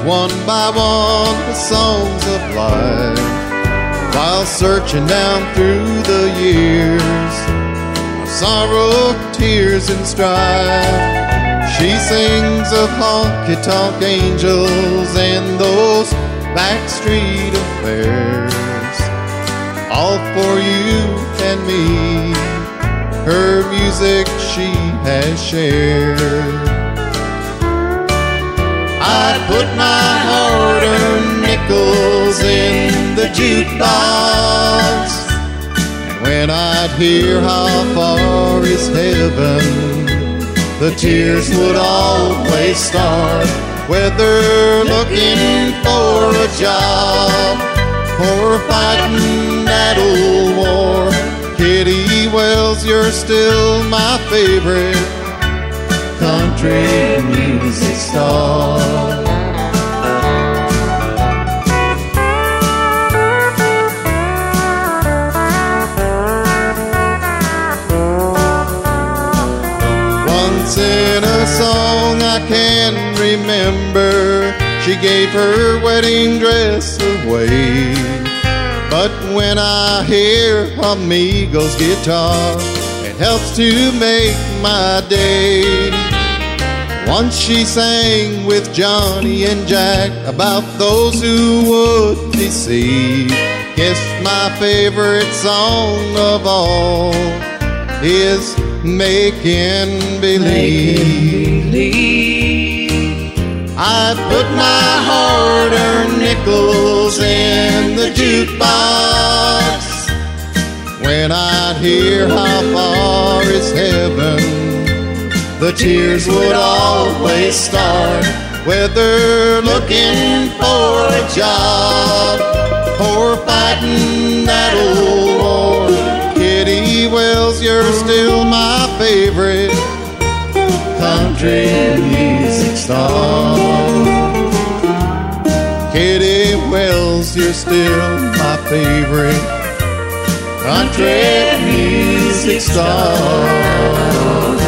one by one the songs of life, while searching down through the years of sorrow, tears, and strife. She sings of honky-tonk angels and those backstreet affairs, all for you and me. Her music she has shared. I put my hard-earned nickels in the jukebox, and when I'd hear how far is heaven, the tears would always start. Whether looking for a job or fighting that old war, Kitty Wells, you're still my favorite country music star. Once in a song I can remember, she gave her wedding dress away. But when I hear Amigo's guitar, it helps to make my day. Once she sang with Johnny and Jack about those who would deceive. Guess my favorite song of all is Making Believe. I put my hard-earned nickels in the jukebox. When I'd hear how far is heaven, the tears would always start. Whether looking for a job or fighting that old war, Kitty Wells, you're still my favorite country music star. Kitty Wells, you're still my favorite country music star.